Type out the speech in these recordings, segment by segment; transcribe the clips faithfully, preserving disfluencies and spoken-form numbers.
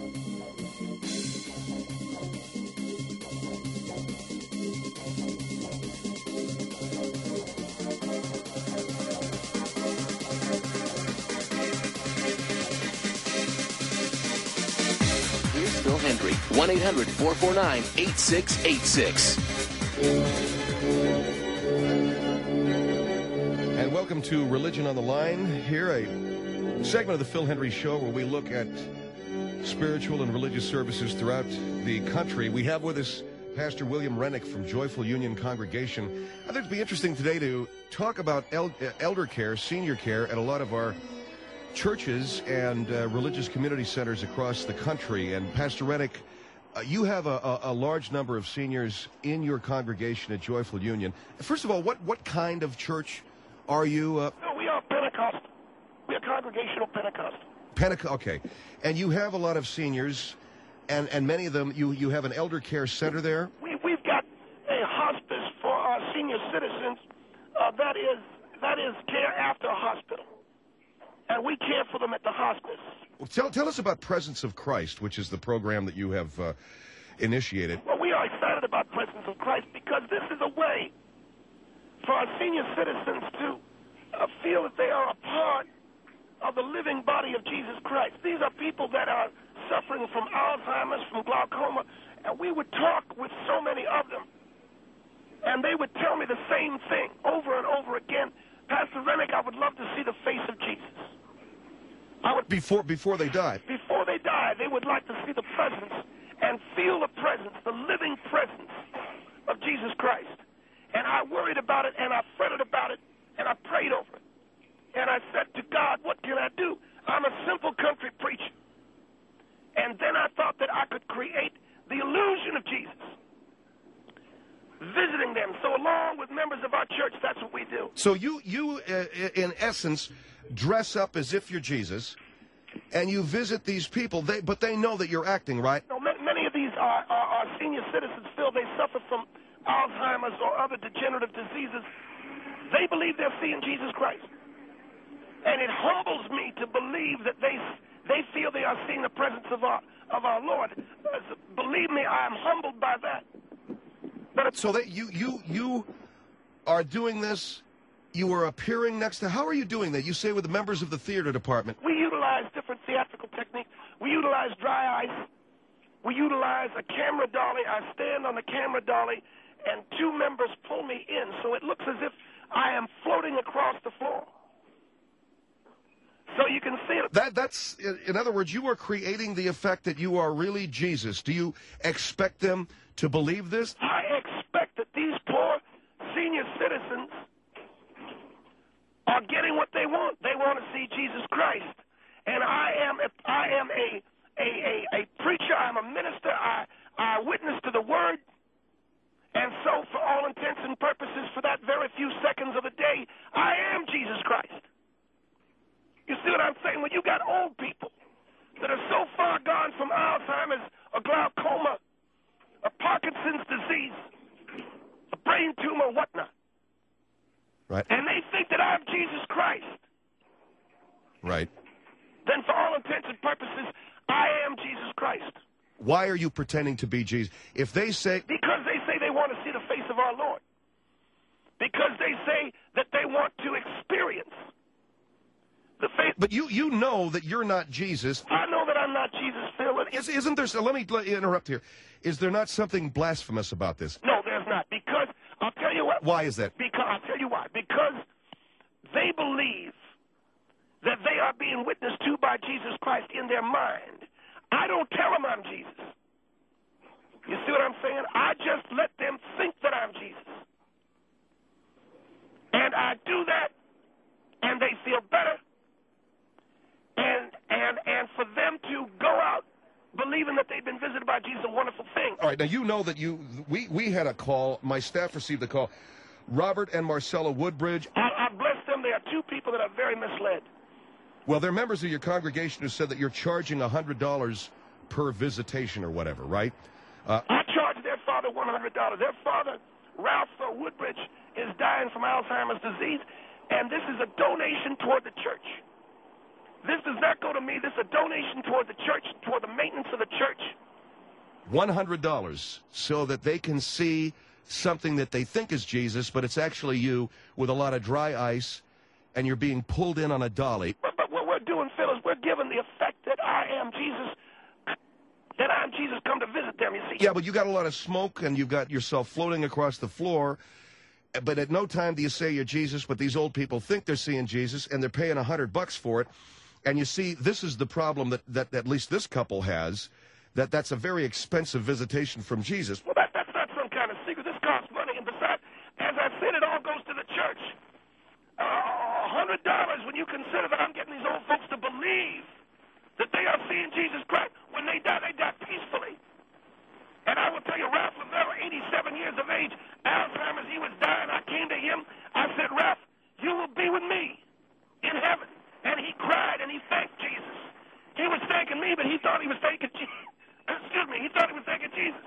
Here's Phil Hendry, one eight hundred four four nine eight six eight six. And welcome to Religion on the Line. Here, a segment of the Phil Hendry Show where we look at spiritual and religious services throughout the country. We have with us Pastor William Rennick from Joyful Union Congregation. I think it'd be interesting today to talk about el- elder care, senior care at a lot of our churches and uh, religious community centers across the country. And Pastor Rennick, uh, you have a, a, a large number of seniors in your congregation at Joyful Union. First of all, what, what kind of church are you? Uh, no, we are Pentecostal. We are Congregational Pentecostal. Pentecost, okay. And you have a lot of seniors, and, and many of them, you, you have an elder care center there? We, we've got a hospice for our senior citizens. Uh, that is that is care after a hospital. And we care for them at the hospice. Well, tell, tell us about Presence of Christ, which is the program that you have uh, initiated. Well, we are excited about Presence of Christ because this is a way for our senior citizens to uh, feel that they are a part of the living body of Jesus Christ. These are people that are suffering from Alzheimer's, from glaucoma, and we would talk with so many of them, and they would tell me the same thing over and over again. Pastor Rennick, I would love to see the face of Jesus. I would Before before they died? Before they die, they would like to see the presence and feel the presence, the living presence of Jesus Christ. And I worried about it, and I fretted about it, and I prayed over it. And I said to God, what can I do? I'm a simple country preacher. And then I thought that I could create the illusion of Jesus, visiting them. So along with members of our church, that's what we do. So you, you uh, in essence, dress up as if you're Jesus, and you visit these people, They, but they know that you're acting, right? No, many of these are, are, are senior citizens feel they suffer from Alzheimer's or other degenerative diseases. They believe they're seeing Jesus Christ. And it humbles me to believe that they they feel they are seeing the presence of our of our Lord. Uh, believe me, I am humbled by that. But so that you you you are doing this. You are appearing next to. How are you doing that? You say with the members of the theater department. We utilize different theatrical techniques. We utilize dry ice. We utilize a camera dolly. I stand on the camera dolly, and two members pull me in, so it looks as if I am floating across the floor. So you can see it. That, that's, in other words, you are creating the effect that you are really Jesus. Do you expect them to believe this? I expect that these poor senior citizens are getting what they want. They want to see Jesus Christ. And I am a, I am a, a, a, a preacher. I'm a minister. I, I witness to the Word. And so for all intents and purposes, for that very few seconds of the day, I am Jesus Christ. You see what I'm saying? When you got old people that are so far gone from Alzheimer's or glaucoma or Parkinson's disease, a brain tumor, whatnot, right, and they think that I'm Jesus Christ, right, then for all intents and purposes, I am Jesus Christ. Why are you pretending to be Jesus? If they say... Because they say they want to see the face of our Lord. Because they say that they want to experience the faith. But you, you know that you're not Jesus. I know that I'm not Jesus, Phil. Is, isn't there... So let me let, interrupt here. Is there not something blasphemous about this? No, there's not. Because, I'll tell you what. Why is that? Because, I'll tell you why. Because they believe that they are being witnessed to by Jesus Christ in their mind. I don't tell them I'm Jesus. You see what I'm saying? I just let them think that I'm Jesus. And I do that, and they feel better. And and and for them to go out believing that they've been visited by Jesus, a wonderful thing. All right, now you know that you we we had a call. My staff received a call. Robert and Marcella Woodbridge. I, I bless them. They are two people that are very misled. Well, they're members of your congregation who said that you're charging one hundred dollars per visitation or whatever, right? Uh, I charge their father one hundred dollars. Their father, Ralph Woodbridge, is dying from Alzheimer's disease, and this is a donation toward the church. This does not go to me. This is a donation toward the church, toward the maintenance of the church? one hundred dollars, so that they can see something that they think is Jesus, but it's actually you with a lot of dry ice, and you're being pulled in on a dolly. But, but what we're doing, Phil, is we're giving the effect that I am Jesus, that I am Jesus come to visit them, you see. Yeah, but you got a lot of smoke, and you've got yourself floating across the floor, but at no time do you say you're Jesus, but these old people think they're seeing Jesus, and they're paying a hundred bucks for it. And you see, this is the problem that, that at least this couple has, that that's a very expensive visitation from Jesus. Well, that, that's not some kind of secret. This costs money, and besides, as I said, it all goes to the church. A uh, hundred dollars when you consider that I'm getting these old folks to believe that they are seeing Jesus Christ. When they die, they die peacefully. And I will tell you, Ralph Lavelle, eighty-seven years of age, Alzheimer's, he was dying. I came to him. I said, Ralph, you will be with me in heaven. And he cried, and he thanked Jesus. He was thanking me, but he thought he was thanking Jesus. Excuse me, he thought he was thanking Jesus.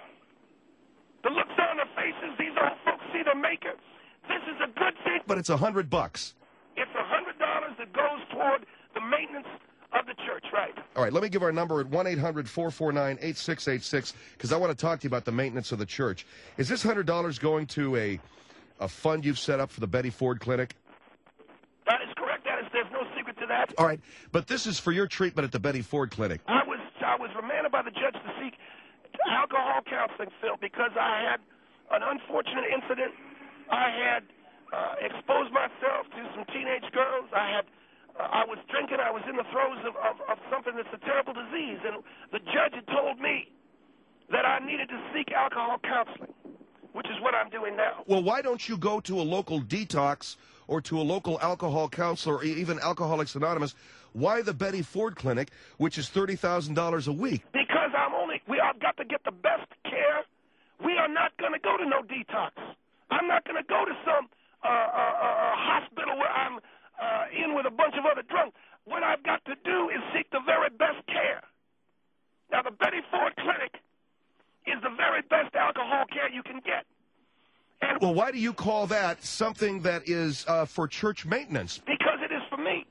The looks on their faces, these old folks see their maker. This is a good thing. But it's a hundred bucks. It's a hundred dollars that goes toward the maintenance of the church, right? All right, let me give our number at one eight hundred four four nine eight six eight six, because I want to talk to you about the maintenance of the church. Is this hundred dollars going to a a fund you've set up for the Betty Ford Clinic? That is correct. That is, there's no secret to that. All right, but this is for your treatment at the Betty Ford Clinic. I was I was remanded by the judge to seek alcohol counseling, Phil, because I had an unfortunate incident. I had uh, exposed myself to some teenage girls. I had uh, I was drinking. I was in the throes of, of, of something that's a terrible disease, and the judge had told me that I needed to seek alcohol counseling, which is what I'm doing now. Well, why don't you go to a local detox or to a local alcohol counselor or even Alcoholics Anonymous? Why the Betty Ford Clinic, which is thirty thousand dollars a week? Because I'm only, we have got to get the best care. We are not going to go to no detox. I'm not going to go to some uh, uh, uh, hospital where I'm uh, in with a bunch of other drunks. What I've got to do is seek the very best care. Now, the Betty Ford Clinic is the very best alcohol care you can get. And well, why do you call that something that is uh, for church maintenance? Because it is for me.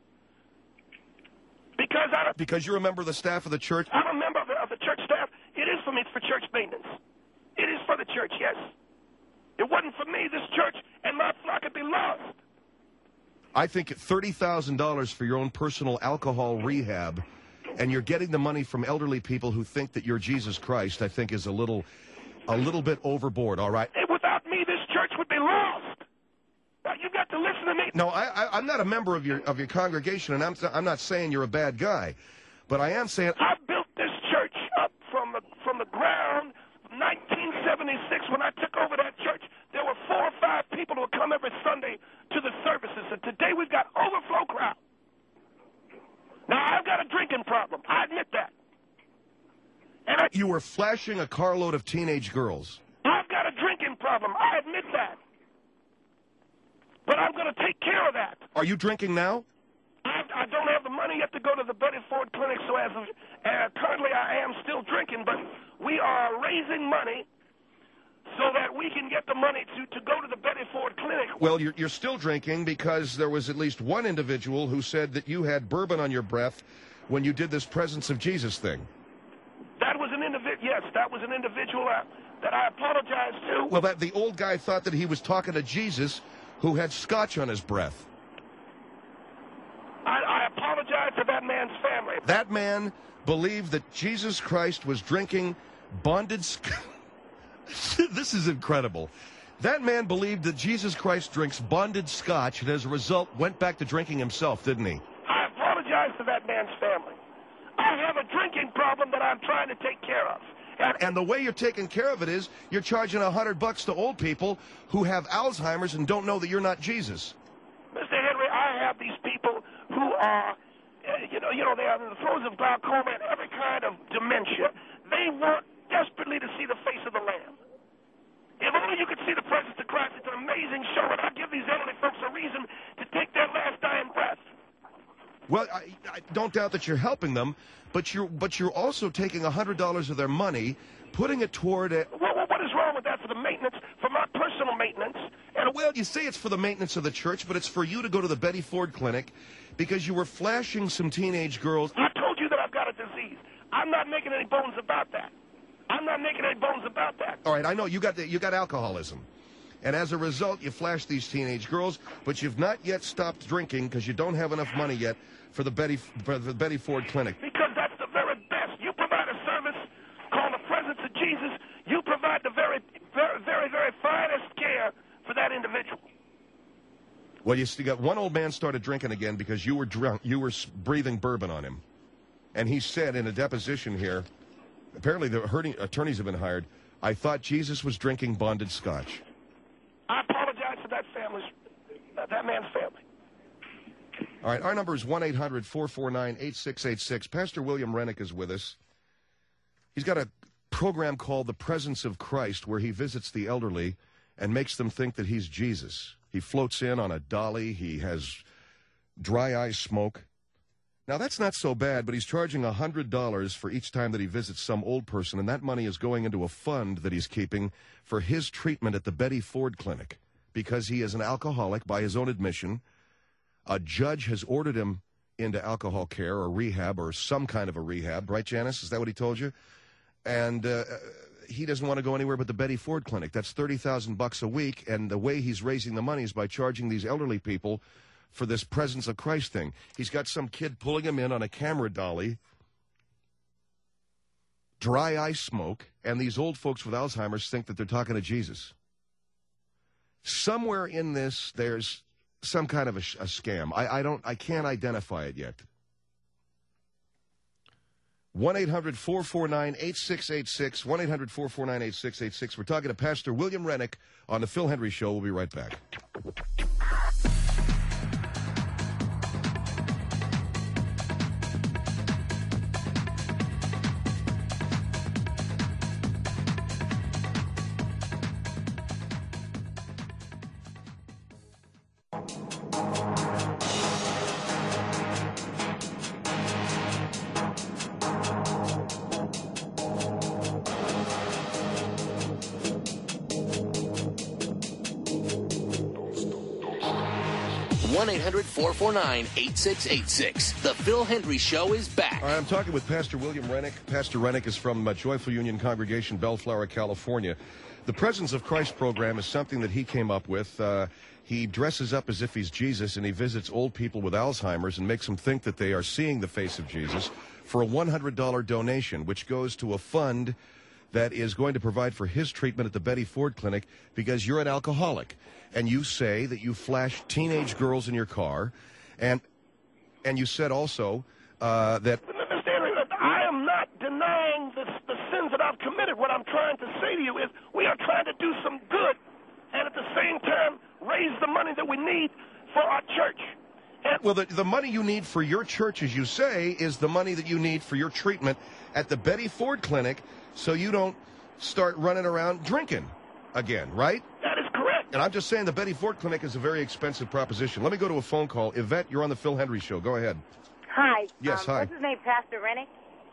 Because I Because you're a member of the staff of the church? I'm a member of the, of the church staff. It is for me. It's for church maintenance. It is for the church, yes. It wasn't for me, this church and my flock would be lost. I think thirty thousand dollars for your own personal alcohol rehab, and you're getting the money from elderly people who think that you're Jesus Christ, I think is a little a little bit overboard, all right? And without me, this church would be lost. Now, you've got to listen to me. No, I, I, I'm not a member of your of your congregation, and I'm, I'm not saying you're a bad guy, but I am saying... I built this church up from the, from the ground. nineteen seventy-six, when I took over that church, there were four or five people who would come every Sunday to the services, and today we've got overflow crowd. Now, I've got a drinking problem. I admit that. And I, You were flashing a carload of teenage girls. I've got a drinking problem. I admit that. But I'm going to take care of that. Are you drinking now? I, I don't have the money yet to go to the Betty Ford Clinic, so as of, uh, currently I am still drinking, but we are raising money so that we can get the money to, to go to the Betty Ford Clinic. Well, you're, you're still drinking because there was at least one individual who said that you had bourbon on your breath when you did this Presence of Jesus thing. That was an individual, yes, that was an individual uh, that I apologize to. Well, that the old guy thought that he was talking to Jesus who had scotch on his breath. I, I apologize to that man's family. That man believed that Jesus Christ was drinking bonded... Sc- This is incredible. That man believed that Jesus Christ drinks bonded scotch, and as a result went back to drinking himself, didn't he? I apologize to that man's family. I have a drinking problem that I'm trying to take care of. And, And the way you're taking care of it is you're charging a hundred bucks to old people who have Alzheimer's and don't know that you're not Jesus. Mister Henry, I have these people who are, uh, you know, you know, they are in the throes of glaucoma and every kind of dementia. They want desperately to see the face of the Lamb. If only you could see the presence of Christ. It's an amazing show, and I give these elderly folks a reason to take their last dying breath. Well, I, I don't doubt that you're helping them, but you're but you're also taking a hundred dollars of their money, putting it toward a. What, what, what is wrong with that for the maintenance, for my personal maintenance? And Well, you say it's for the maintenance of the church, but it's for you to go to the Betty Ford Clinic because you were flashing some teenage girls. I told you that I've got a disease. I'm not making any bones about that. I'm not making any bones about that. All right, I know you got the, you got alcoholism. And as a result, you flash these teenage girls, but you've not yet stopped drinking because you don't have enough money yet for the Betty for the Betty Ford Clinic. Because that's the very best. You provide a service called the presence of Jesus. You provide the very, very, very, very finest care for that individual. Well, you got one old man started drinking again because you were drunk. You were breathing bourbon on him, and he said in a deposition here, apparently the hurting attorneys have been hired. I thought Jesus was drinking bonded scotch. I apologize to that family's, uh, that man's family. All right, our number is one eight hundred four four nine eight six eight six. Pastor William Rennick is with us. He's got a program called The Presence of Christ where he visits the elderly and makes them think that he's Jesus. He floats in on a dolly. He has dry eye smoke. Now, that's not so bad, but he's charging one hundred dollars for each time that he visits some old person, and that money is going into a fund that he's keeping for his treatment at the Betty Ford Clinic because he is an alcoholic by his own admission. A judge has ordered him into alcohol care or rehab or some kind of a rehab. Right, Janice? Is that what he told you? And uh, he doesn't want to go anywhere but the Betty Ford Clinic. That's thirty thousand bucks a week, and the way he's raising the money is by charging these elderly people for this Presence of Christ thing. He's got some kid pulling him in on a camera dolly, dry eye smoke, and these old folks with Alzheimer's think that they're talking to Jesus. Somewhere in this, there's some kind of a, a scam. I, I don't, I can't identify it yet. one eight hundred four four nine eight six eight six, one eight hundred four four nine eight six eight six. We're talking to Pastor William Rennick on the Phil Hendry Show. We'll be right back. one eight hundred four four nine eight six eight six. The Phil Hendry Show is back. All right, I'm talking with Pastor William Rennick. Pastor Rennick is from uh, Joyful Union Congregation, Bellflower, California. The Presence of Christ program is something that he came up with. Uh, he dresses up as if he's Jesus, and he visits old people with Alzheimer's and makes them think that they are seeing the face of Jesus for a one hundred dollars donation, which goes to a fund that is going to provide for his treatment at the Betty Ford Clinic because you're an alcoholic. And you say that you flash teenage girls in your car, and and you said also uh, that... Mister Henry, I am not denying the, the sins that I've committed. What I'm trying to say to you is we are trying to do some good and at the same time raise the money that we need for our church. And well, the, the money you need for your church, as you say, is the money that you need for your treatment at the Betty Ford Clinic so you don't start running around drinking again, right? That is correct. And I'm just saying the Betty Ford Clinic is a very expensive proposition. Let me go to a phone call. Yvette, you're on the Phil Hendry Show. Go ahead. Hi. Yes, um, hi. What's his name, Pastor Rennick?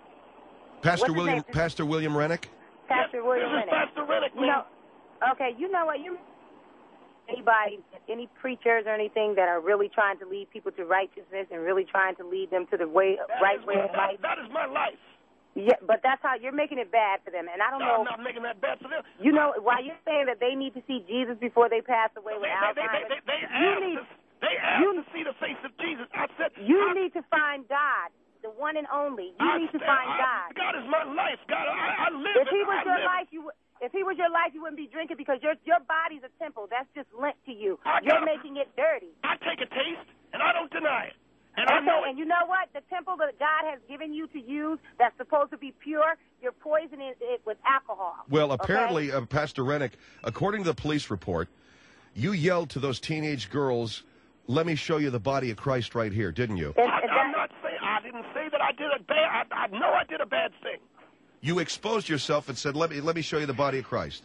Pastor What's William his name? Pastor William Rennick? Pastor Yes, William this is Rennick. Pastor Rennick, You know, okay, you know what? You anybody, any preachers or anything that are really trying to lead people to righteousness and really trying to lead them to the way, That right is way my- of life? That is my life. Yeah, but that's how you're making it bad for them. And I don't No, know. I'm not making that bad for them. You know, while you're saying that they need to see Jesus before they pass away with They, they, they, Alzheimer's, they, they, they you asked, need to, they asked you- to see the face of Jesus. I said, you I, need to find God, the one and only. You I need to said, find I, God. God is my life. God, I, I live If he it. was I your live life, you would. If he was your life, you wouldn't be drinking because your your body's a temple. That's just lent to you. I You're got- making it dirty. I take a taste, and I don't deny it. And I Okay, know and you know what? The temple that God has given you to use that's supposed to be pure, you're poisoning it with alcohol. Well, okay? apparently, uh, Pastor Rennick, according to the police report, you yelled to those teenage girls, "Let me show you the body of Christ right here," didn't you? And- I, and I'm that- not saying I didn't say that I did a bad. I, I know I did a bad thing. You exposed yourself and said, "Let me let me show you the body of Christ."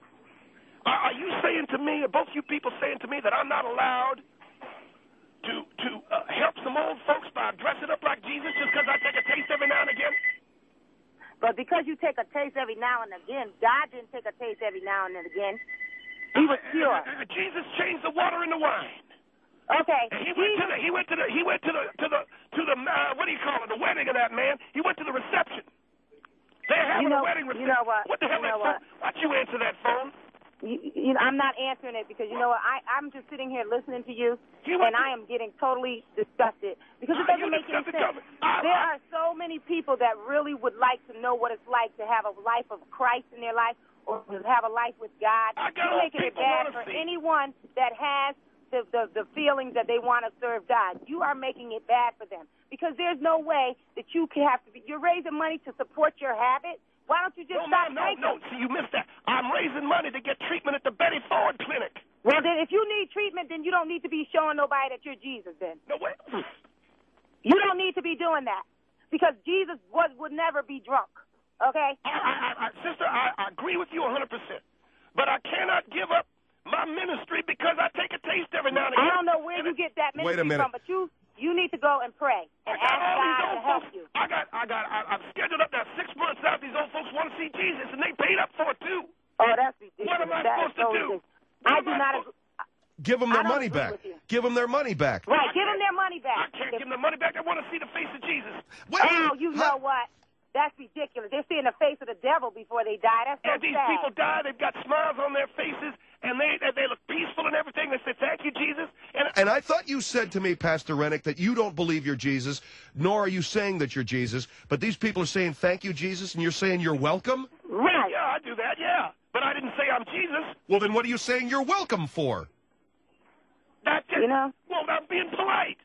Are, are you saying to me, or both you people saying to me, that I'm not allowed to to uh, help some old folks by dressing up like Jesus just because I take a taste every now and again? But because you take a taste every now and again, God didn't take a taste every now and then again. He was pure. Uh, uh, Jesus changed the water into wine. Okay. And he went to the he went to the he went to the to the to the uh, what do you call it? The wedding of that man. He went to the reception. on know, a wedding reception. You know what? What the hell you know is what? phone? Why'd you answer that phone? You, you know, I'm not answering it because, you know what, I, I'm just sitting here listening to you, You and want I am getting totally disgusted because it Are doesn't you make any disgusted, sense. Joe? I- There I- are so many people that really would like to know what it's like to have a life of Christ in their life or to have a life with God. I got You're old making it people bad wanna for see. anyone that has the, the, the feelings that they want to serve God. You are making it bad for them because there's no way that you can have to be. You're raising money to support your habit. Why don't you just No, stop ma'am, no, drinking? no. See, you missed that. I'm raising money to get treatment at the Betty Ford Clinic. Well, then, if you need treatment, then you don't need to be showing nobody that you're Jesus. Then No, wait. you don't need to be doing that because Jesus was would never be drunk. Okay? I, I, I, sister, I, I agree with you one hundred percent. But I cannot give up my ministry because I take a taste every now and again. I don't know where you get that Wait a ministry minute. from, but you you need to go and pray and I got ask all these God old to help folks. you. I got, I got, I, I've scheduled up now six months out. These old folks want to see Jesus, and they paid up for it too. Oh, that's ridiculous. What am I That supposed is so to do? ridiculous. What I am do I not. supposed- Agree. Give them I their don't money agree back. with you. Give them their money back. Right, give them their money I back. can't give them the money back. I want to see the face of Jesus. Wait, Oh, you how- know what? That's ridiculous. They're seeing the face of the devil before they die. That's so And these sad. people die. They've got smiles on their faces, and they they look peaceful and everything. They say, "Thank you, Jesus." And And I thought you said to me, Pastor Rennick, that you don't believe you're Jesus, nor are you saying that you're Jesus. But these people are saying, "Thank you, Jesus," and you're saying you're welcome? Right. yeah, I do that. Yeah, but I didn't say I'm Jesus. Well, then what are you saying you're welcome for? That's it. You know? Well, I'm being polite.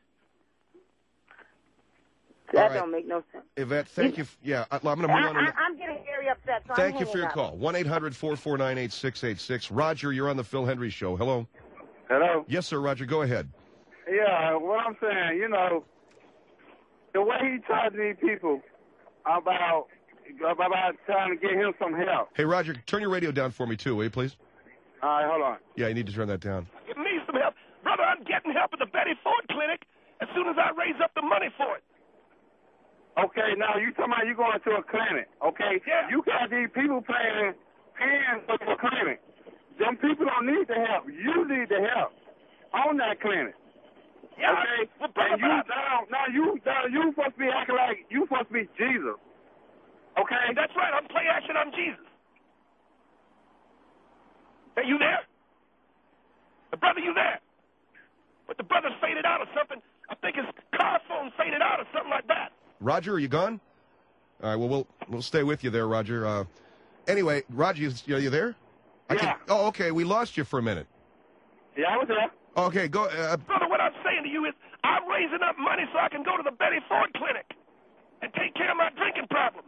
That All right. don't make no sense. Yvette, thank you. Yeah, I- I'm going to move I, on. to I, the- I'm getting very upset. So Thank I'm you for hanging your up. call. one eight hundred four four nine eight six eight six. Roger, you're on the Phil Hendry Show. Hello. Hello? Yes, sir, Roger. Go ahead. Yeah, what I'm saying, you know, the way he talks to these people about about trying to get him some help. Hey, Roger, turn your radio down for me, too, will you, please? All right, hold on. Yeah, you need to turn that down. Give me some help, brother. I'm getting help at the Betty Ford Clinic as soon as I raise up the money for it. Okay, now you talking about you going to a clinic, okay? Yeah. You got these people paying, paying for the clinic. Them people don't need the help. You need the help on that clinic. Yeah. Okay? Well, brother, And you, but I- now, now you, now you supposed to be acting like you supposed to be Jesus. Okay? That's right. I'm play action. I'm Jesus. Are you there? The brother, you there? But the brother's faded out or something. I think his car phone faded out or something like that. Roger, are you gone? All right, well, we'll we'll stay with you there, Roger. Uh, anyway, Roger, you, are you there? I Yeah. Can, oh, okay. We lost you for a minute. Yeah, I was there. Okay, go. Uh, Brother, what I'm saying to you is I'm raising up money so I can go to the Betty Ford Clinic and take care of my drinking problem.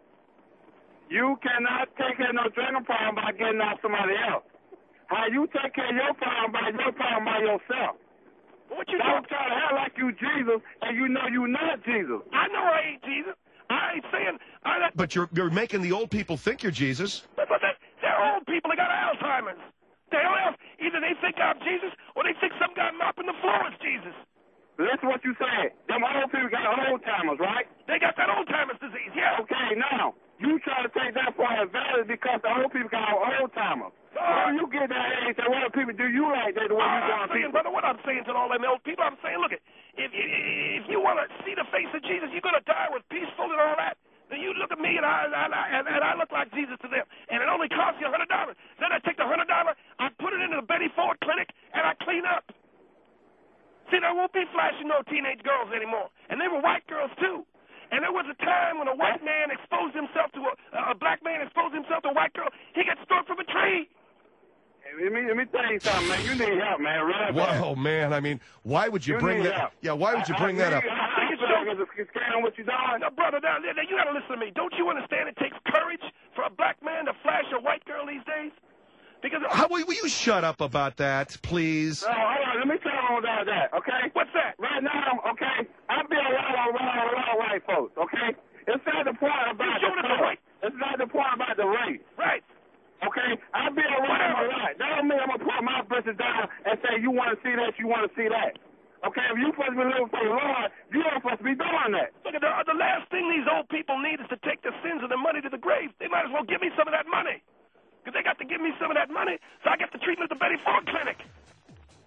You cannot take care of no drinking problem by getting off somebody else. How you take care of your problem by your problem by yourself. What you Don't talking? try to act like you Jesus and you know you not Jesus. I know I ain't Jesus. I ain't saying I. but you're you're making the old people think you're Jesus. But, but they, they're old people. They got Alzheimer's. They don't have, either they think I'm Jesus or they think some guy mopping the floor is Jesus. Listen what you said. Them old people got old timers, right? They got that old timer's disease. Yeah. Okay, now you try to take that for advantage because the old people got old timers. Uh, When you get that age, then what people do you like that the way you I'm doing saying, people? brother, what I'm saying to all them old people, I'm saying, look, if if, if you want to see the face of Jesus, you're gonna die with peaceful and all that. Then you look at me and I and I, and, and I look like Jesus to them, and it only costs you a hundred dollars. Then I take the hundred dollar, I put it into the Betty Ford Clinic, and I clean up. See, there won't be flashing no teenage girls anymore, and they were white girls too. And there was a time when a white man exposed himself to a, a black man exposed himself to a white girl. He got struck from a tree. Let me let me tell you something, man. You need help, man. Real bad. Wow, man. I mean, why would you, You bring need that? help. Yeah, why would you I- bring I that up? really- I, I feel like it's a scam what you doing. Now, brother, now, you got to listen to me. Don't you understand it takes courage for a black man to flash a white girl these days? Because How will, will you shut up about that, please? No, hold on. Let me tell you about that, okay? what's that? Right now, okay, I be around, around, around white folks, okay? It's not the point about You the showed us the color. white. It's not the point about the race, Right. okay? I be around a lot. That don't mean I'm going to put my britches down and say, you want to see that, you want to see that. Okay, if you supposed to be living for the Lord, you ain't supposed to be doing that. Look, at the, the last thing these old people need is to take their sins and their money to the grave. They might as well give me some of that money. Because they got to give me some of that money so I get the treatment at the Betty Ford Clinic.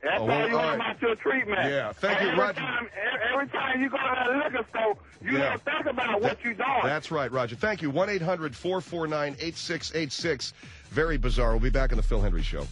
That's Oh, how well, you all want right. about your treatment. Yeah, thank you, every Roger. Time, every time you go to that liquor store, you Yeah. don't think about what you're doing. That's right, Roger. Thank you. one eight hundred four four nine eight six eight six. Very bizarre. We'll be back on the Phil Hendry Show.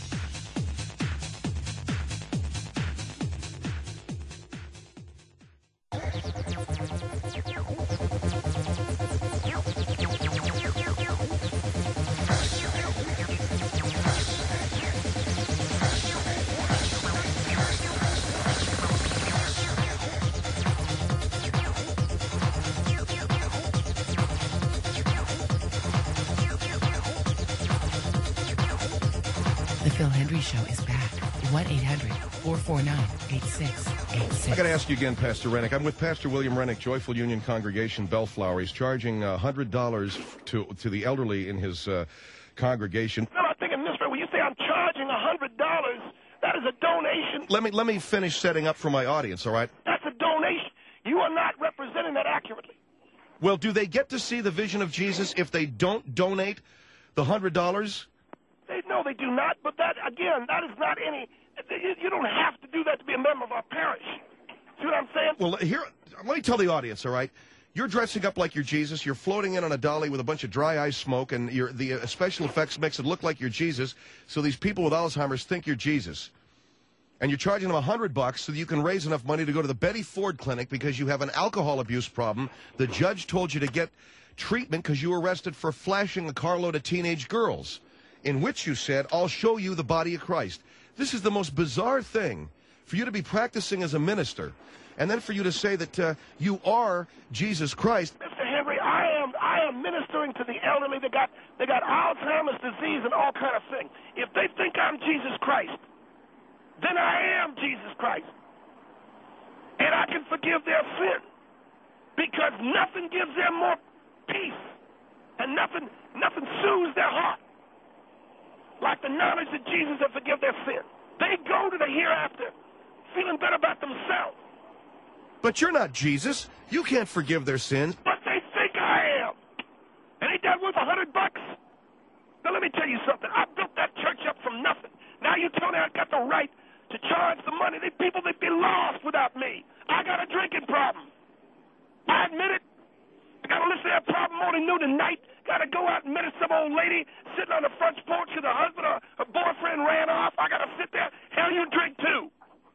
The Phil Hendry Show is back. one eight hundred four four nine eight six eight six. I got to ask you again, Pastor Rennick. I'm with Pastor William Rennick, Joyful Union Congregation, Bellflower. He's charging uh, one hundred dollars to to the elderly in his uh, congregation. No, I'm thinking this way. When you say I'm charging one hundred dollars, that is a donation. Let me let me finish setting up for my audience, all right? That's a donation. You are not representing that accurately. Well, do they get to see the vision of Jesus if they don't donate the one hundred dollars? They, no, they do not. But that, again, that is not any. You, you don't have to do that to be a member of our parish. See what I'm saying? Well, here, let me tell the audience, all right? You're dressing up like you're Jesus. You're floating in on a dolly with a bunch of dry ice smoke, and you're, the uh, special effects makes it look like you're Jesus. So these people with Alzheimer's think you're Jesus. And you're charging them a hundred bucks so that you can raise enough money to go to the Betty Ford Clinic because you have an alcohol abuse problem. The judge told you to get treatment because you were arrested for flashing a carload of teenage girls, in which you said, "I'll show you the body of Christ." This is the most bizarre thing for you to be practicing as a minister, and then for you to say that uh, you are Jesus Christ. Mister Henry, I am I am ministering to the elderly. They got they got Alzheimer's disease and all kind of things. If they think I'm Jesus Christ, then I am Jesus Christ, and I can forgive their sin because nothing gives them more peace, and nothing nothing soothes their heart like the knowledge that Jesus will forgive their sin. They go to the hereafter feeling better about themselves. But you're not Jesus. You can't forgive their sins. But they think I am. And ain't that worth a hundred bucks? Now let me tell you something. I built that church up from nothing. Now you tell me I got the right to charge the money. They people they'd be lost without me. I got a drinking problem. I admit it. I got to listen to that problem morning, noon, and night. Got to go out and meet some old lady sitting on the front porch with her husband or her boyfriend ran off. I got to sit there. Hell, you drink too.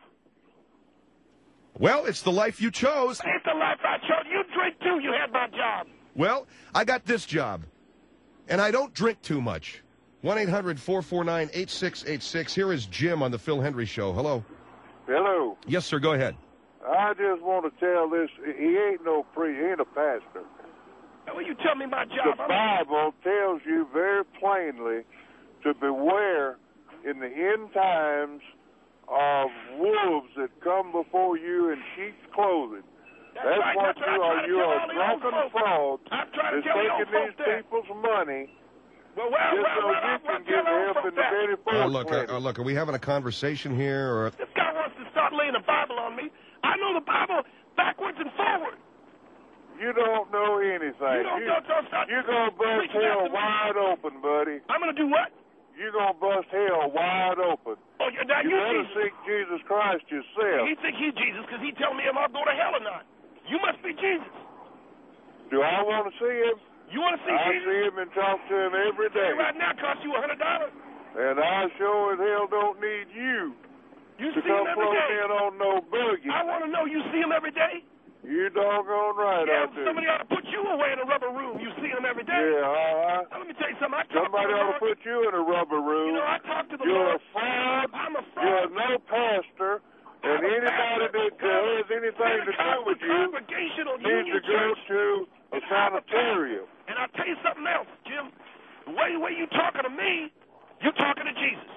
Well, it's the life you chose. It's the life I chose. You drink too. You had my job. Well, I got this job, and I don't drink too much. one eight hundred four four nine eight six eight six. Here is Jim on the Phil Hendry Show. Hello. Hello. Yes, sir. Go ahead. I just want to tell this. He ain't no pre. He ain't a pastor. Will you tell me my The job? Bible tells you very plainly to beware in the end times of wolves that come before you in sheep's clothing. That's, That's right. what That's you right. are. You are a drunken fraud I'm trying to that's tell you taking old these folks that. people's money Well, well, just well, so well, you I'm can going to get tell old help in folks the that. Betty Uh, Ford look, Clinic. uh, look. Are we having a conversation here, or This guy wants to start laying the Bible on me. I know the Bible backwards and forward. You don't know anything. You don't you, know, don't start You're going to bust preaching hell after me. wide open, buddy. I'm going to do what? You're going to bust hell wide open. Oh, yeah, now You you better Jesus. seek Jesus Christ yourself. He think he's Jesus because he telling me am I go to hell or not. You must be Jesus. Do I want to see him? You want to see I Jesus? see him and talk to him every day. Hey, right now costs you a hundred dollars. And I sure as hell don't need you You to see him come every float day. in on no buggy. I want to know you see him every day. You doggone right Yeah, I do. somebody ought to put you away in a rubber room. You see him every day. Yeah, uh-huh. Now, let me tell you something. I talk Somebody to the ought to Lord. put you in a rubber room. You know, I talk to the You're Lord. a fraud. I'm a fraud. You're no pastor. And I'm a anybody pastor. that has anything to do with you Congregational needs Union to go Church. to a sanitarium. And I'll tell you something else, Jim. The way, way you talking to me, you're talking to Jesus.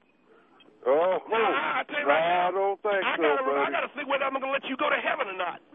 Oh, Now, I, I tell you no, right now, I don't think I so, gotta, buddy. I got to see whether I'm going to let you go to heaven or not.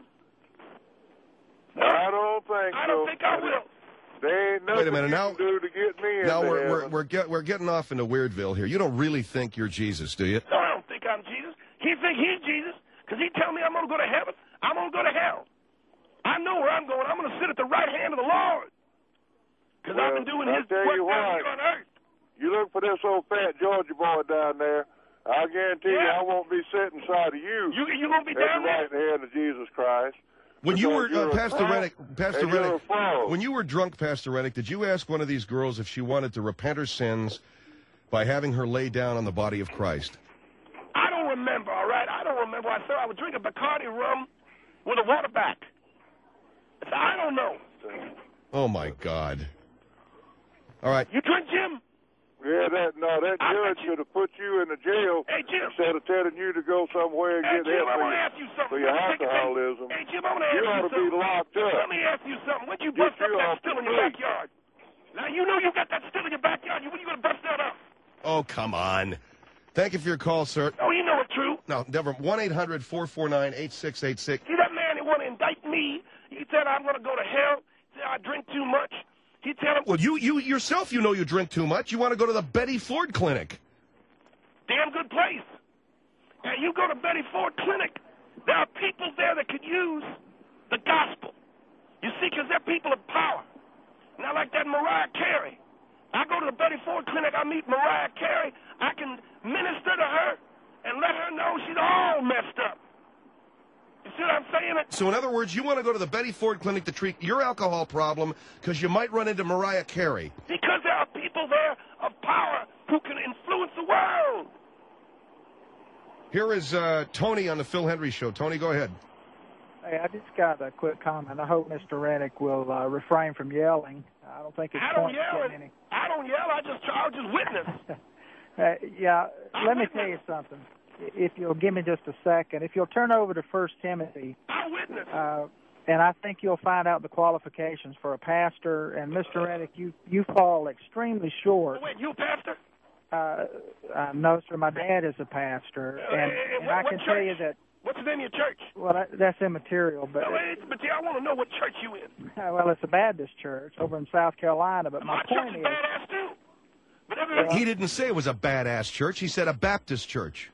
No, I don't think I so. don't think I will. There ain't nothing Wait a minute, you now- can do to get me in now we're heaven. we're we're, get, we're getting off into Weirdville here. You don't really think you're Jesus, do you? No, I don't think I'm Jesus. He think he's Jesus because he tell me I'm going to go to heaven. I'm going to go to hell. I know where I'm going. I'm going to sit at the right hand of the Lord because Well, I've been doing I'll his tell work you down what. here on earth. You look for this old fat Georgia boy down there. I guarantee Yeah. you I won't be sitting beside of you. You you gonna be at down the there? right hand of Jesus Christ. When you were, Because you're uh, a Pastor fraud, Rennick, Pastor and you're a Rennick, fraud. when you were drunk, Pastor Rennick, did you ask one of these girls if she wanted to repent her sins by having her lay down on the body of Christ? I don't remember, all right? I don't remember. I said I was drinking Bacardi rum with a water back. I said, I don't know. Oh, my God. All right. You drink, Jim? Yeah, that no, that I judge bet you- should have put you in the jail Hey, Jim. instead of telling you to go somewhere and Hey, get Jim, help I for, want to your, ask you something. for your Let me take a thing. alcoholism. Hey, Jim, I want to ask You you ought to be something. locked up. Let me ask you something. When'd you Get bust up you that off still the in your street. backyard? Now, you know you got that still in your backyard. When you going to bust that up? Oh, come on. Thank you for your call, sir. Oh, you know it's true. No, never. one eight hundred four four nine eight six eight six. See that man that want to indict me? He said I'm going to go to hell. He said I drink too much. He tell him, Well, you, you yourself, you know you drink too much. You want to go to the Betty Ford Clinic. damn good place. And you go to Betty Ford Clinic, there are people there that could use the gospel. You see, because they're people of power. Now, like that Mariah Carey. I go to the Betty Ford Clinic, I meet Mariah Carey. I can minister to her and let her know she's all messed up. You see what I'm saying? So, in other words, you want to go to the Betty Ford Clinic to treat your alcohol problem because you might run into Mariah Carey. Because there are people there of power who can influence the world. Here is uh, Tony on the Phil Hendry Show. Tony, go ahead. Hey, I just got a quick comment. I hope Mister Reddick will uh, refrain from yelling. I don't think it's I don't point yell. getting any. I don't yell. I just, I'll just witness. Uh, yeah, I let me witness. tell you something. If you'll give me just a second, if you'll turn over to First Timothy, I witness. uh, and I think you'll find out the qualifications for a pastor. And Mister Reddick, you you fall extremely short. Wait, you a pastor? Uh, uh, no, sir, my dad is a pastor, Uh, and, uh, and what- I what can tell you church? that. What's the name of your church? Well, that, that's immaterial, but No, wait, but yeah, I want to know what church you in. uh, well, it's a Baptist church over in South Carolina. But my, My church point is is, badass too. But every, He didn't say it was a badass church. He said a Baptist church.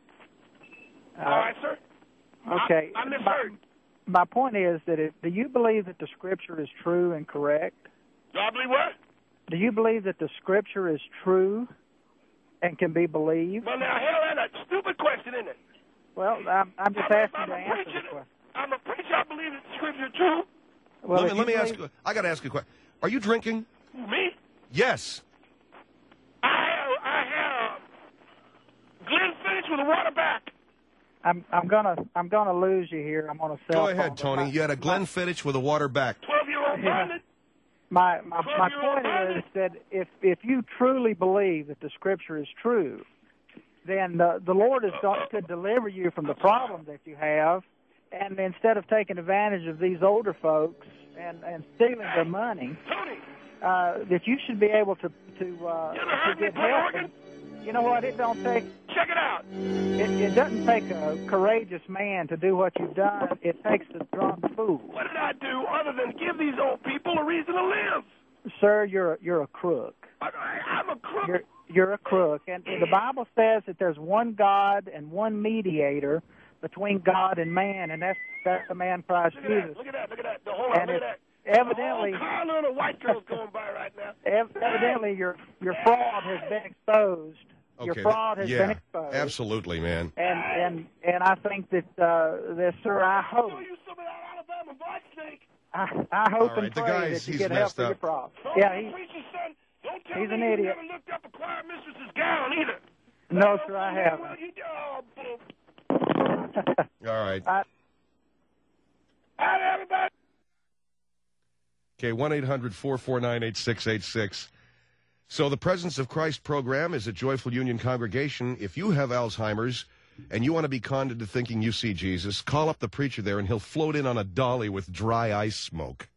uh, all right, sir. okay. I, I misheard. My, my point is that if, do you believe that the Scripture is true and correct? Do I believe what? Do you believe that the Scripture is true and can be believed? Well, now, hell, that's a stupid question, isn't it? Well, I'm, I'm just I'm a- asking I'm to a answer preacher. the question. I'm a preacher. I believe that the scripture is true. Well, let if me, let you me ask believe- you, I got to ask you a question. Are you drinking? Me? Yes. I have, I have Glenfiddich with a water back. I'm, I'm gonna, I'm gonna lose you here. I'm on a cell Go phone, ahead, but Tony. my- You had a Glenfiddich with a water back. twelve-year-old Yeah. blinded. My my, my twelve-year-old point is that if if you truly believe that the Scripture is true, then the the Lord is going to deliver you from the problem that you have, and instead of taking advantage of these older folks and and stealing their money, Tony, uh, that you should be able to to uh, you ever to heard me get play help. organ? You know what? It don't take Check it out. it, it doesn't take a courageous man to do what you've done. It takes a drunk fool. What did I do other than give these old people a reason to live? Sir, you're a, you're a crook. I, I, I'm a crook. You're you're a crook, and the Bible says that there's one God and one mediator between God and man, and that's that's the man Christ Look at Jesus. that. Look at that. Look at that. The, hold on. And Look it- at that. evidently- The whole column of white girls going by right now. Ev- Evidently, your your fraud has been exposed. Your Okay, fraud has yeah, been exposed. absolutely, man. And and and I think that uh, that sir, I hope Show you some of that Alabama black snake. I, I hope All and right, the pray guy's- that you he's get help messed for your up. problem. Don't Yeah, be he, a preacher's son. Don't tell he's me an you idiot. never looked up a choir mistress's gown either. no, sir, I Well, haven't. you, oh, boom. All right. I, Hi, everybody. Okay, one eight hundred four four nine eight six eight six. So the Presence of Christ program is at Joyful Union Congregation. If you have Alzheimer's and you want to be conned into thinking you see Jesus, call up the preacher there and he'll float in on a dolly with dry ice smoke.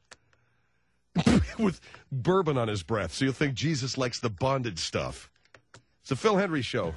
With bourbon on his breath, so you'll think Jesus likes the bonded stuff. It's the Phil Hendry Show.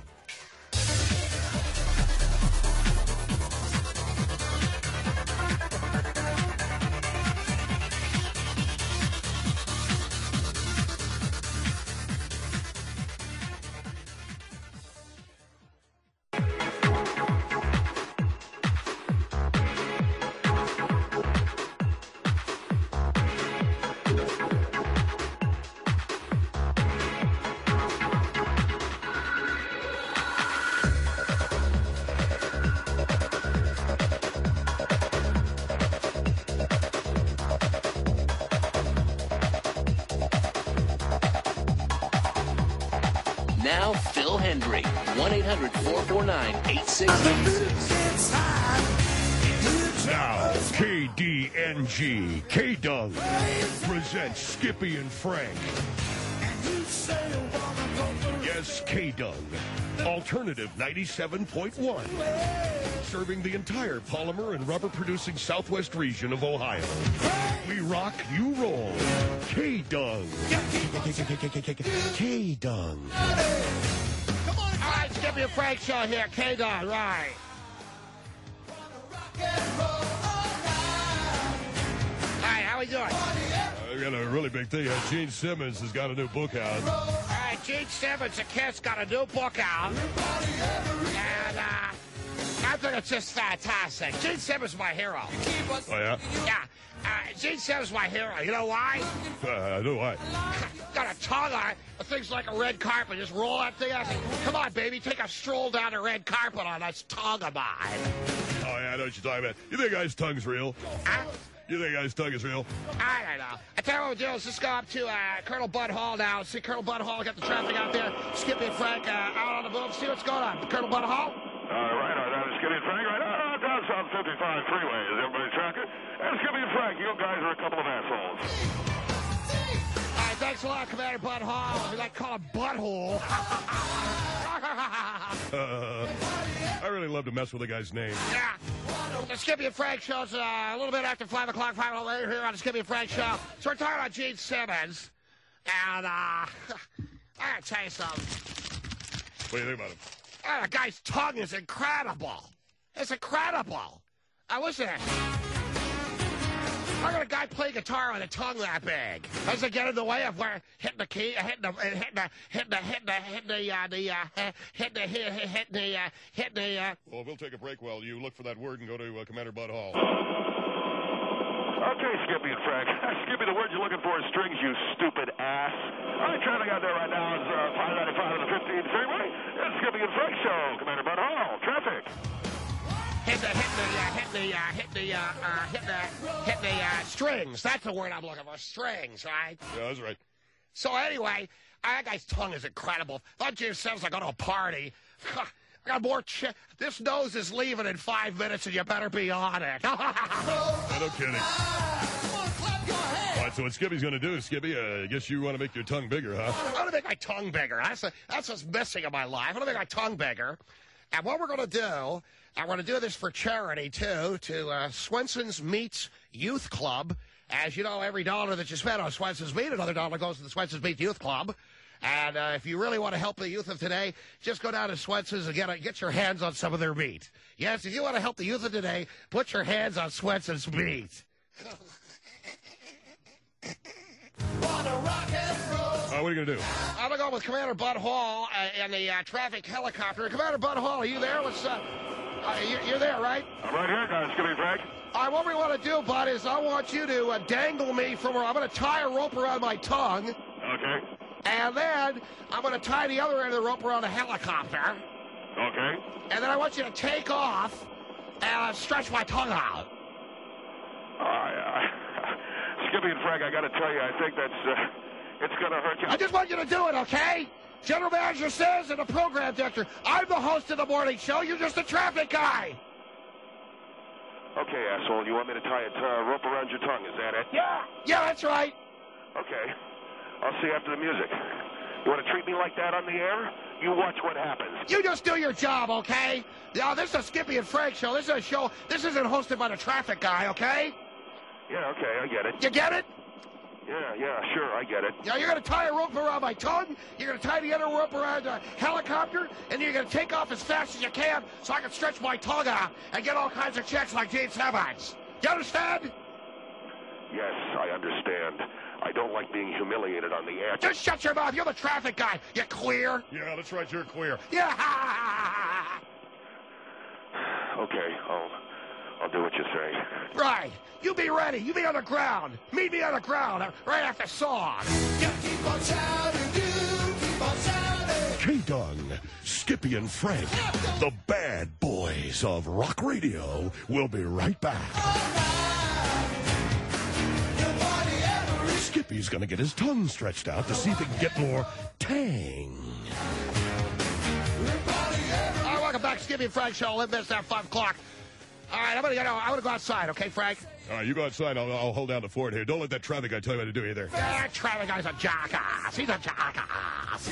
Now, Phil Hendry. one eight hundred four four nine eight six eight six. Now, K D N G, K-Dung, presents Skippy and Frank. Yes, K-Dung, Alternative ninety-seven point one, serving the entire polymer and rubber-producing southwest region of Ohio. We rock, you roll. K-Dung. K-Dung. All right, Skippy and Frank show here, K-Dung, right. Hi, how we doing? I got a really big thing. Uh, Gene Simmons has got a new book out. All right, Gene Simmons, the Kiss, got a new book out. And, uh, I think it's just fantastic. Gene Simmons is my hero. Oh, yeah? Yeah. Uh, Gene Simmons is my hero. You know why? Uh, I know why. Got a tongue on it. The thing's like a red carpet. Just roll that thing out. Come on, baby. Take a stroll down the red carpet on that tongue of mine. Oh, yeah, I know what you're talking about. You think guy's tongue's real? Huh? You think guy's tongue is real? I don't know. I tell you what we'll do is just go up to uh, Colonel Bud Hall now. See Colonel Bud Hall, get the traffic out there. Skippy and Frank uh, out on the move. See what's going on. Colonel Bud Hall? All right, all right, Skippy and Frank, right uh, down South fifty-five freeway. Is everybody tracking? And Skippy and Frank, you guys are a couple of assholes. All right, thanks a lot, Commander Bud Hall. We like to call him Butthole. uh, I really love to mess with a guy's name. Yeah. The Skippy and Frank show's uh, a little bit after five o'clock, five o'clock later here on the Skippy and Frank show. So we're talking about Gene Simmons. And, uh, I gotta tell you something. What do you think about him? Uh, the guy's tongue is incredible. It's incredible. I listen. I got a guy play guitar with a tongue that big. Does it get in the way of where hitting the key, hitting the, hitting the, hitting the, hitting the, hitting the, uh, the, uh, hitting the, hitting the, uh, hitting the, uh... Well, we'll take a break while you look for that word and go to uh, Commander Bud Hall. Okay, Skippy and Frank. Skippy, the word you're looking for is strings, you stupid ass. All right, traffic out there right now is uh, five ninety-five on the fifteen freeway. It's Skippy and Frank show. Commander Bud Hall, traffic. Hit the, hit the, uh, hit the, uh, hit the, uh, uh, hit the, hit the, uh, strings. That's the word I'm looking for, strings, right? Yeah, that's right. So anyway, that guy's tongue is incredible. That Jim says I go to a party. I got more ch- This nose is leaving in five minutes, and you better be on it. No kidding. All right, so what Skippy's going to do, Skippy, uh, I guess you want to make your tongue bigger, huh? I want to make my tongue bigger. That's, a, that's what's missing in my life. I want to make my tongue bigger. And what we're going to do, I want to do this for charity, too, to uh, Swenson's Meats Youth Club. As you know, every dollar that you spend on Swenson's Meat, another dollar goes to the Swenson's Meat Youth Club. And uh, if you really want to help the youth of today, just go down to Swenson's and get, a, get your hands on some of their meat. Yes, if you want to help the youth of today, put your hands on Swenson's Meat. Uh, what are you going to do? I'm going to go with Commander Bud Hall uh, in the uh, traffic helicopter. Commander Bud Hall, are you there? What's, uh, uh, you, you're there, right? I'm right here, guys. Skippy and Frank. All right, what we want to do, Bud, is I want you to uh, dangle me from where I'm going to tie a rope around my tongue. Okay. And then I'm going to tie the other end of the rope around the helicopter. Okay. And then I want you to take off and uh, stretch my tongue out. Uh, uh, Skippy and Frank, I got to tell you, I think that's, uh, it's going to hurt you. I just want you to do it, okay? General Manager says and the program director, I'm the host of the morning show. You're just a traffic guy. Okay, asshole, you want me to tie a uh, rope around your tongue, is that it? Yeah. Yeah, that's right. Okay. I'll see you after the music. You want to treat me like that on the air? You watch what happens. You just do your job, okay? Now, this is a Skippy and Frank show. This is a show. This isn't hosted by the traffic guy, okay? Yeah, okay, I get it. You get it? Yeah, yeah, sure, I get it. Now, you're going to tie a rope around my tongue, you're going to tie the other rope around a helicopter, and you're going to take off as fast as you can so I can stretch my tongue out and get all kinds of checks like Gene Simmons. You understand? Yes, I understand. I don't like being humiliated on the air. Just shut your mouth. You're the traffic guy. You queer? Yeah, that's right. You're queer. Yeah. Okay, I'll, I'll do what you say. Right. You be ready. You be on the ground. Meet me on the ground right after song. You keep on shouting. You keep on shouting. K-Dung, Skippy and Frank, the bad boys of rock radio, will be right back. Skippy's going to get his tongue stretched out to see if he can get more tang. All right, welcome back, Skippy and Frank Show. Live this at five o'clock. All right, I'm gonna, you know, I'm gonna go outside, okay, Frank? All right, you go outside. I'll, I'll hold down the fort here. Don't let that traffic guy tell you what to do either. That traffic guy's a jackass. He's a jackass.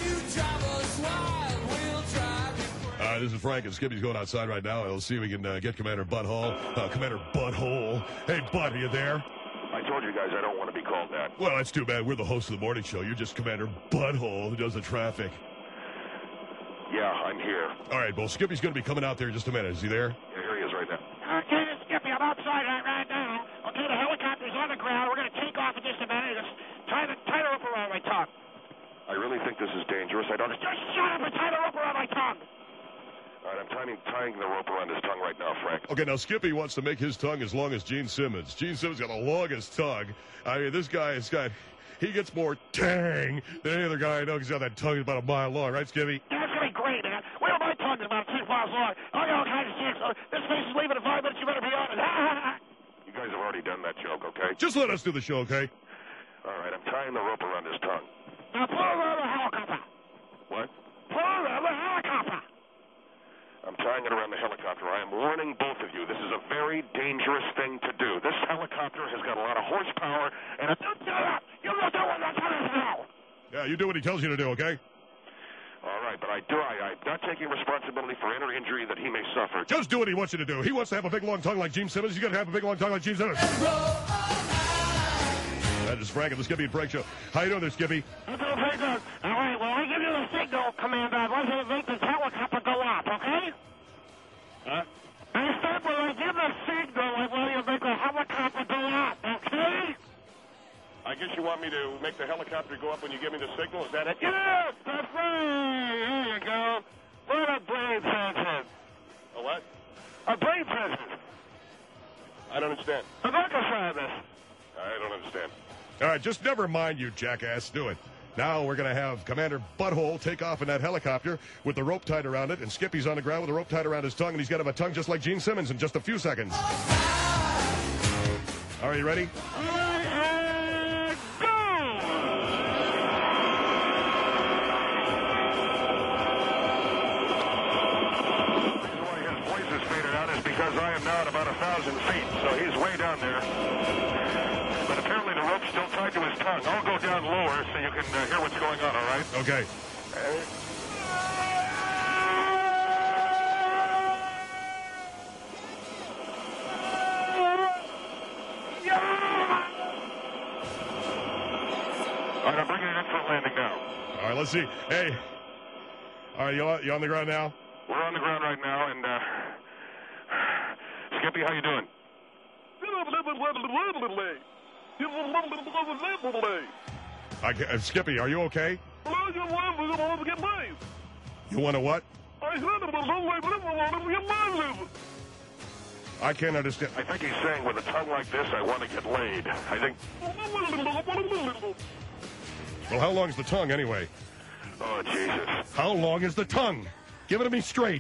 Uh, this is Frank, and Skippy's going outside right now. We'll see if we can uh, get Commander Butthole. Uh, Commander Butthole. Hey, Butt, are you there? I told you guys I don't want to be called that. Well, that's too bad. We're the host of the morning show. You're just Commander Butthole who does the traffic. Yeah, I'm here. All right, well, Skippy's going to be coming out there in just a minute. Is he there? Yeah, here he is right now. Okay, this is Skippy. I'm outside right, right now. Okay, the helicopter's on the ground. We're going to take off in just a minute. Just tie the, tie the rope around my tongue. I really think this is dangerous. I don't... Just shut up and tie the rope around my tongue. All right, I'm tying, tying the rope around his tongue right now, Frank. Okay, now Skippy wants to make his tongue as long as Gene Simmons. Gene Simmons got the longest tongue. I mean, this guy has got... He gets more tang than any other guy I know because he's got that tongue about a mile long. Right, Skippy? Yeah, that's going to be great, man. Well, my tongue is about six miles long. I got all kinds of shit, so this face is leaving in five minutes. You better be on it. You guys have already done that joke, okay? Just let us do the show, okay? All right, I'm tying the rope around his tongue. Now pull around the helicopter. What? Pull around the helicopter. I'm tying it around the helicopter. I am warning both of you. This is a very dangerous thing to do. This helicopter has got a lot of horsepower, and it's... You don't know what I'm telling you now. Yeah, you do what he tells you to do, okay? All right, but I do. I, I'm not taking responsibility for any injury that he may suffer. Just do what he wants you to do. He wants to have a big, long tongue like Gene Simmons. You got to have a big, long tongue like Gene Simmons. That is Frank of the Skippy and Frank Show. How you doing there, Skippy? I'm doing pretty good. All right, well, I give you the signal, Commander. I want you to make this helicopter go up, okay? Huh? I said when I give the signal, I want you to make the helicopter go up, okay? I guess you want me to make the helicopter go up when you give me the signal? Is that it? Yes, that's right. There you go. What a brain present. A what? A brain present. I don't understand. A vocal service. I don't understand. All right, just never mind, you jackass. Do it. Now we're going to have Commander Butthole take off in that helicopter with the rope tied around it, and Skippy's on the ground with the rope tied around his tongue, and he's got a tongue just like Gene Simmons in just a few seconds. All right, you ready? And go! The reason why his voice is faded out is because I am now at about a thousand feet, so he's way down there. But apparently the rope's still tied to his tongue. I'll go down lower so you can uh, hear what's going on, all right? Okay. All right, I'm bringing it in for a landing now. All right, let's see. Hey. All right, you on, you on the ground now? We're on the ground right now, and, uh... Skippy, how you doing? I, uh, Skippy, are you okay? You want to what? I can't understand. I think he's saying with a tongue like this, I want to get laid. I think... Well, how long is the tongue, anyway? Oh, Jesus. How long is the tongue? Give it to me straight.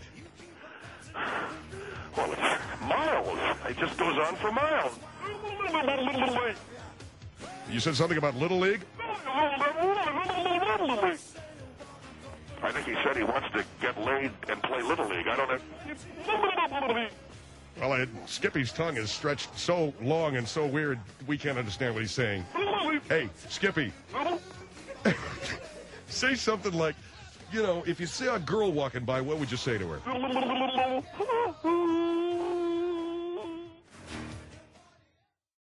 Well, it's miles. It just goes on for miles. You said something about Little League? I think he said he wants to get laid and play Little League. I don't know. Well, I, Skippy's tongue is stretched so long and so weird, we can't understand what he's saying. Hey, Skippy. Say something like, you know, if you see a girl walking by, what would you say to her?